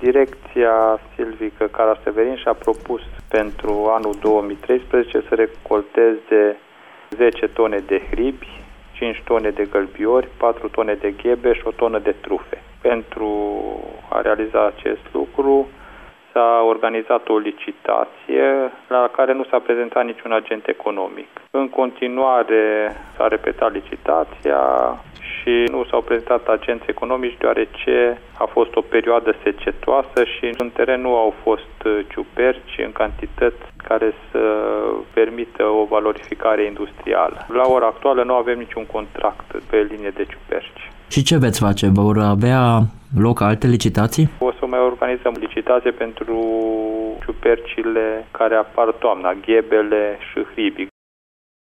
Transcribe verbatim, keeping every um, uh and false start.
Direcția silvică Cara Severin și-a propus pentru anul două mii treisprezece să recolteze zece tone de hribi, cinci tone de gălbiori, patru tone de ghebe și o tonă de trufe. Pentru a realiza acest lucru s-a organizat o licitație la care nu s-a prezentat niciun agent economic. În continuare s-a repetat licitația și nu s-au prezentat agenți economici deoarece a fost o perioadă secetoasă și în teren nu au fost ciuperci în cantități care să permită o valorificare industrială. La ora actuală nu avem niciun contract pe linie de ciuperci. Și ce veți face? Vor avea loc alte licitații? O să mai organizăm licitație pentru ciupercile care apar toamna, ghebele și hribii.